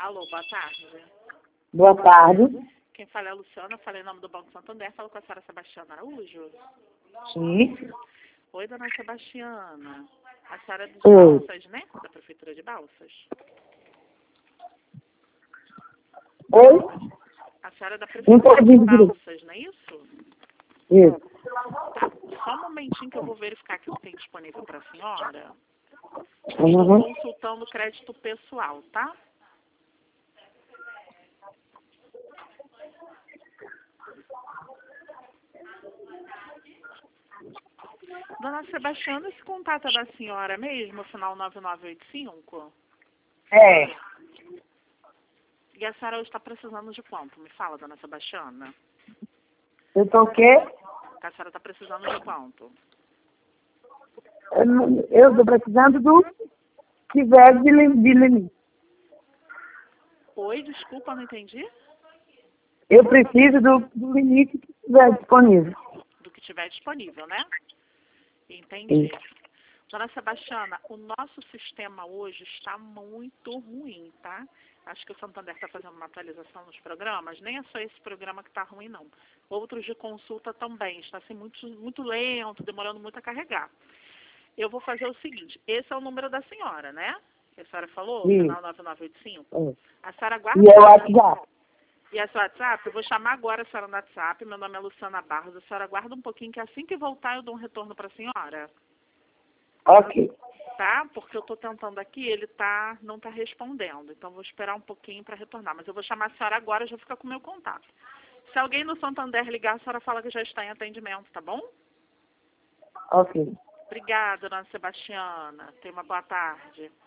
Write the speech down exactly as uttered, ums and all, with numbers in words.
Alô, boa tarde. Boa tarde. Quem fala é a Luciana, falei em nome do Banco Santander, falo com a senhora Sebastiana Araújo. Sim. Oi, dona Sebastiana. A senhora é de Oi. Balsas, né? Da Prefeitura de Balsas. Oi? A senhora é da Não Prefeitura pode de vir direito. Balsas, não é isso? Isso. Tá. Só um momentinho que eu vou verificar aqui o que tem disponível para a senhora. Uhum. Estou consultando o crédito pessoal, tá? Dona Sebastiana, esse contato é da senhora mesmo, final nove nove oito cinco? É. E a senhora está precisando de quanto? Me fala, dona Sebastiana. Eu tô o quê? A senhora está precisando de quanto? Eu não- eu tô precisando do que tiver de lim- de limite. Oi, desculpa, não entendi. Eu preciso do, do limite que tiver disponível. Do que tiver disponível, né? Entendi. Isso. Dona Sebastiana, o nosso sistema hoje está muito ruim, tá? Acho que o Santander está fazendo uma atualização nos programas. Nem é só esse programa que está ruim, não. Outros de consulta também. Está assim, muito, muito lento, demorando muito a carregar. Eu vou fazer o seguinte. Esse é o número da senhora, né? Que a senhora falou, Isso. final nove nove oito cinco. É. A senhora guarda E é o um pouquinho. WhatsApp. E a sua WhatsApp? Eu vou chamar agora a senhora no WhatsApp. Meu nome é Luciana Barros. A senhora guarda um pouquinho, que assim que voltar eu dou um retorno para a senhora. Ok. Tá? Porque eu estou tentando aqui, ele tá, não está respondendo. Então, vou esperar um pouquinho para retornar. Mas eu vou chamar a senhora agora, já fica com o meu contato. Se alguém no Santander ligar, a senhora fala que já está em atendimento, tá bom? Ok. Obrigada, dona Sebastiana. Tenha uma boa tarde.